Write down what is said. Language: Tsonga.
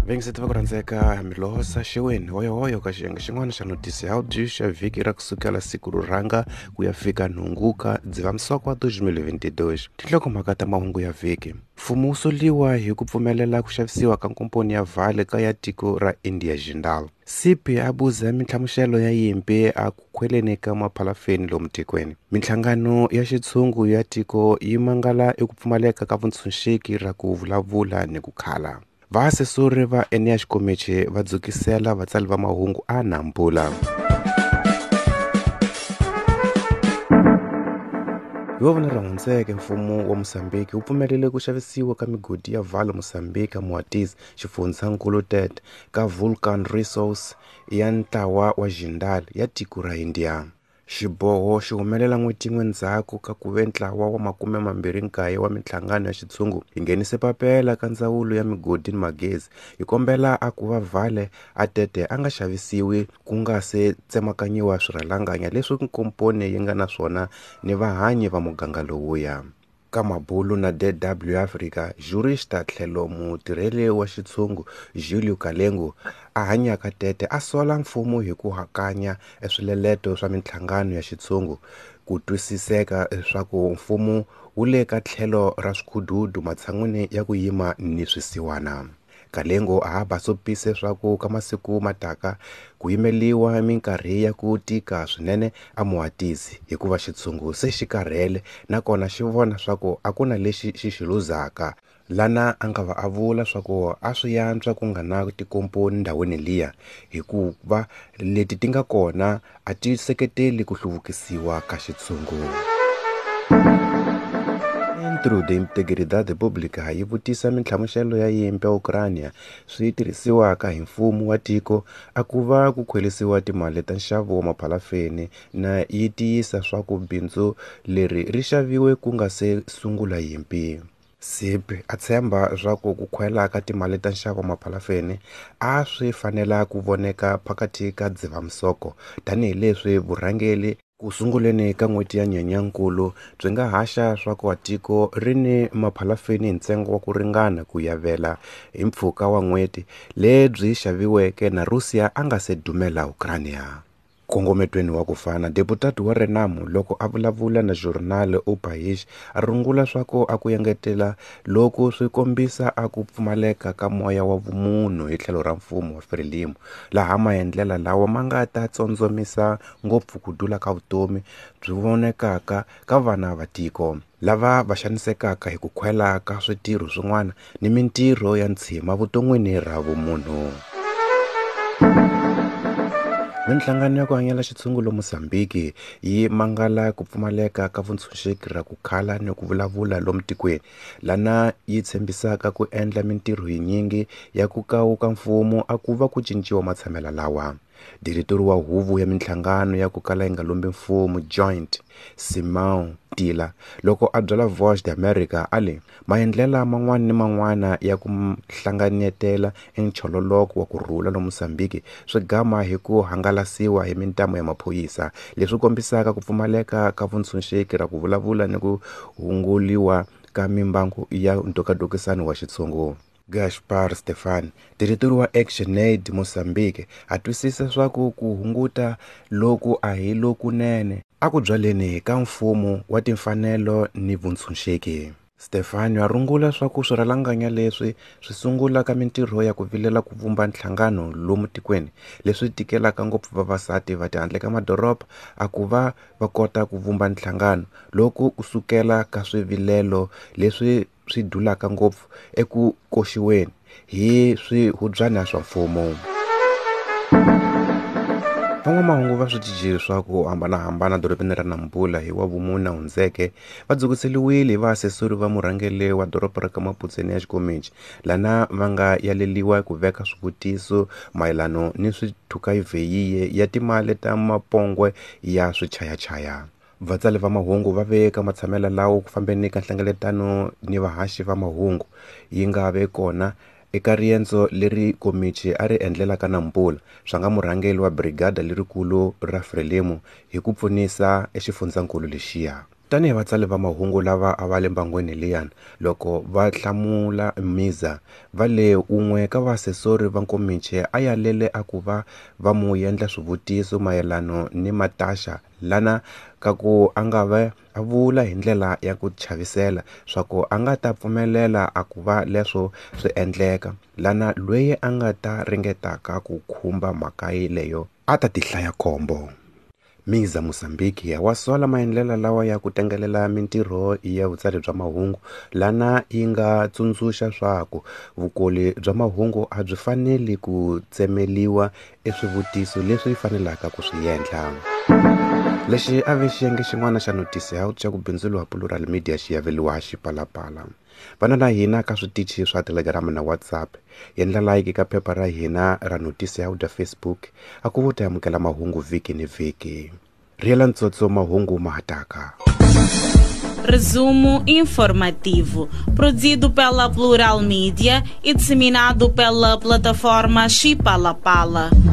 Vengiseti va ku rhandzeka mi losa xiweni hoyohoyo ka xiyenge xin'wana xa notisi ya audio xa vhiki ra kusukela siku ro rhanga ku ya fika nhunguka Dzivamisoko wa 2022. Tinhlokomhaka ta mahungu ya vhiki. Mfumo wu soliwa hi ku pfumelela ku xavisiwa ka nkomponi ya vhale ka ya tiko ra India Jindal. Sipi a buza mintlhamuxelo ya yimpi a ku khweleni ka maphalafeni lomu tikweni. Minhlangano ya xitshungu ya tiko yi mangala eku pfumaleka ka vutshunxeki ra ku vulavula ni ku khala. Vaasesori va Enea Xikomichi va dzukisela vatsali va mahungu a Nampula. Hi wona ra hundzeke mfumo wa Mosambiki wu pfumelele ku xavisiwa ka migodi ya Vale Mozambique Moatize xifundzankulu Tete ka Vulcan Resource ya ntlawa wa Jindal ya tiko ra India. Xiboho xi humelela n'hweti yin'we ndzhaku ka ku ve ntlawa wa 29 wa minhlangano ya xitshungu yi nghenise papela ka ndzawulo ya migodi ni magezi yi kombela a ku va Vale a Tete a nga xavisiwi ku nga se tsemakanyiwa swirhalanganya leswi nkomponi yi nga na swona ni vahanyi va muganga lowuya. Ka Mabulu na DW Africa, jurista tlhelo mutirheli wa xitshungu Julio Kalengo a hanyaka Tete a sola mfumo hi ku hakanya swileleto swa minhlangano ya xitshungu ku twisiseka leswaku mfumo wu le ka tlhelo ra swikhududu matshan'wini ya ku yima ni swisiwana. Kalengo a basopise leswaku ka masiku mataka ku yimeliwa minkarhi ya ku tika swinene a Moatize hikuva xitshungu se xi karhele nakona xi vona swaku a ku na lexi xi luzaka. Lana a nga va a vula swaku a swi yantswa ku nga na tikomponi ndhawini liya hikuva leti ti nga kona a ti seketeli ku hluvukisiwa ka xitshungu. Centro de Integridade Pública yi vutisa mintlhamuxelo ya yimpi ya Ukraine swi tirhisiwaka hi mfumo wa tiko a ku va ku khwelisiwa timali ta nxavo wa maphalafeni na yi tiyisa swa ku bindzu leri ri xaviwe ku nga se sungula yimpi. Sipi a tshemba swa ku khwela ka timali ta nxavo wa maphalafeni a swi fanela ku voneka phakati ka Dzivamisoko tanihileswi vurhangeli ku sunguleni ka n'hweti ya Nyenyankulu byi nga haxa swa ku tiko ri ni maphalafeni hi ntsengo wa ku ringana ku yavela hi mpfhuka wa n'hweti lebyi xaviweke na Russia a nga se dumela Ukraine. Kongometweni wa ku fana, deputati wa Renamo loko a vulavula na Jornal O País a rungula swa ku a ku engetela loko swi kombisa a ku pfumaleka ka moya wa vumunhu hi tlhelo ra mfumo wa Frelimo laha maendlela lawa ma nga ta tsondzomisa ngopfu ku dula ka vutomi byi vonekaka ka vana va tiko lava va xanisekaka hi ku khwela ka switirho swin'wana ni mintirho ya ntshima vuton'wini ra vumunhu. Minhlangano ya ku hanyela xitshungulo Mosambiki yi mangala ku pfumaleka ka vutshunxeki ra ku khala ni ku vulavula lomu tikweni lana yi tshembisaka ku endla mintirho yinyingi ya ku kawuka mfumo a ku va ku cinciwa matshamela lawa. Diretori wa huvo ya minhlangano ya ku kala yi nga lombi mfumo Joint Simão Tila loko a byala Voice of America ali maendlela man'wana ni man'wana ya ku hlanganyetela enchololoko wa ku rhula lomu Mosambiki swi gama hi ku hangalasiwa hi mintamo ya maphoyisa leswi kombisaka ku pfumaleka ka vutshunxeki ra ku vulavula ni ku hunguliwa ka mimbangu ya ntokatokisani wa xitshungu. Gaspar Stefan, diretori wa Action Aid Mozambique, a twisisa swa ku hunguta loku a hi lokunene a ku byaleni ka mfumo wa timfanelo ni vutshunxeki. Stefano a rungula swa ku swirhalanganya leswi swi sungula ka mintirho ya ku vilela ku vumba nhlangano lomu tikweni leswi tikelaka ngopfu vavasati va tihandle ka madoroba a ku va kota ku vumba nhlangano loko kusukela ka swivilelo leswi swi dulaka ngopfu eku koxiweni hi swihubyana swa mfumo. Van'wamahungu va switichi swa ku hambanahambana dorobeni ra Nampula hi wa vumune hundzeke va dzukiseliwile hi vaasesori va murhangeli wa doroba ra ka Maputseni ya Xikomichi lana va nga yaleliwa ku veka swivutiso mayelano ni swithukayivheyiye ya timali ta mapongwe ya swichayachaya. Vatsali va mahungu va veka matshamela lawo ku fambeni ka nhlengeletano ni vahaxi va mahungu yi nga ve kona eka riendzo leri komichi a ri endlela ka Nampula swa nga murhangeli wa brigada lerikulu ra Frelimo hi ku pfunisa exifundzankulu lexiya. tanihi vatsali va mahungu lava a va le mbangweni liyani loko va hlamula Mhiza va le un'we ka vaasesori va nkomichi a yalele a ku va mu endla swivutiso mayelano ni Matasha lana ka ku a nga va a vula hi ndlela ya ku chavisela swa ku a nga ta pfumelela a ku va leswo swi endleka lana loyi a nga ta ringetaka ku khumba mhaka leyo a ta tihlaya khombo. Mhiza Mosambiki wa sola maendlela lawa ya ku tengelela mintirho ya vutsari bya mahungu lana yi nga tsundzuxa swaku vukoli bya mahungu a byi faneli ku tsemeliwa eswivutiso leswi fanelaka ku swi endla. Lexi a ve xiyenge xin'wana xa notisi ya ku bindzuriwa Plural Media xi yaveliwa Xipalapala. Vana na hina ka switichi swa Telegram na WhatsApp, endla like ka phepha ra hina ra notisi ya Facebook, a ku vuta amukela mahungu vhiki ni vhiki. Riela ntsotso mahungu mahataka. Resumo informativo, produzido pela Plural Media e disseminado pela plataforma Xipalapala.